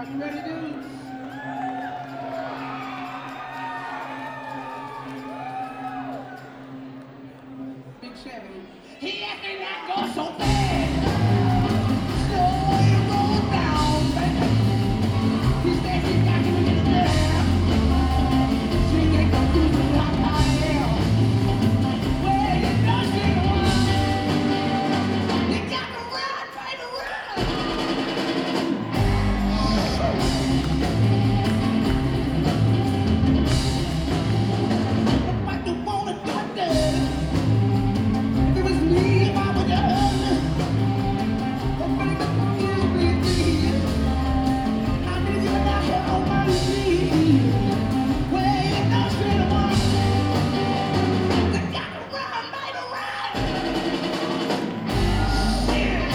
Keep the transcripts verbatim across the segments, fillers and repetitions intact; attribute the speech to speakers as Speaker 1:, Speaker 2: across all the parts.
Speaker 1: You ready, dudes? Big Chevy. He asked me that go so fast. Slow you roll down, baby. He said he got me in there. She can't go through the rock my hell. Well, you know she won. You got to run, baby, run. What you wanna do, daddy? If it was me, if I was your husband, oh, baby, you bleed me. I need you out here on my knees. Well, you know she won. You got to run, baby, run. Yeah.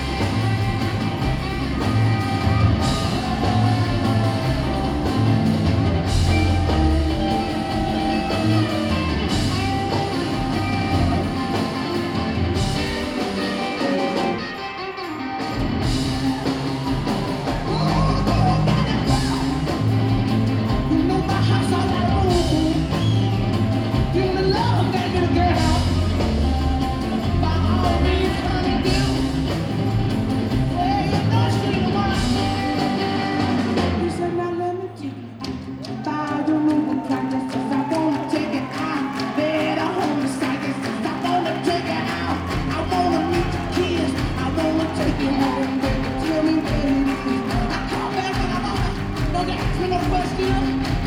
Speaker 1: You know my house all that room. You the love that little girl. By all means, honey, do. Well, you know she the one. You said, now let me take it. By your moving practice, 'cause I wanna take it out. Better hold the psychics, 'cause I wanna take it out. I wanna meet the kids. I wanna take you home, baby. Tell me where it is. I call back when I wanna. Don't ask me no question.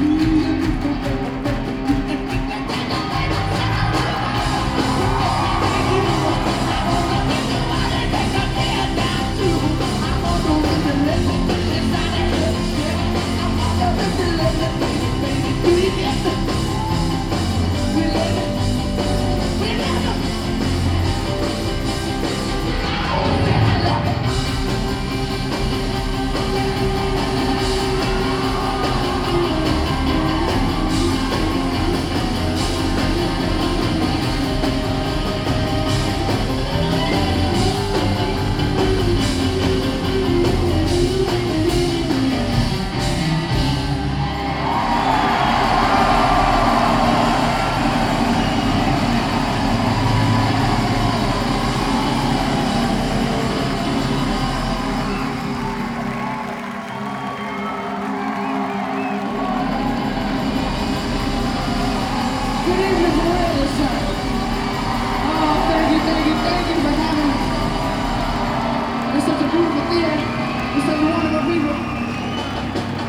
Speaker 1: Good evening, Florida, sir. Oh, thank you, thank you, thank you for having us. It's such a beautiful theater. It's such wonderful people.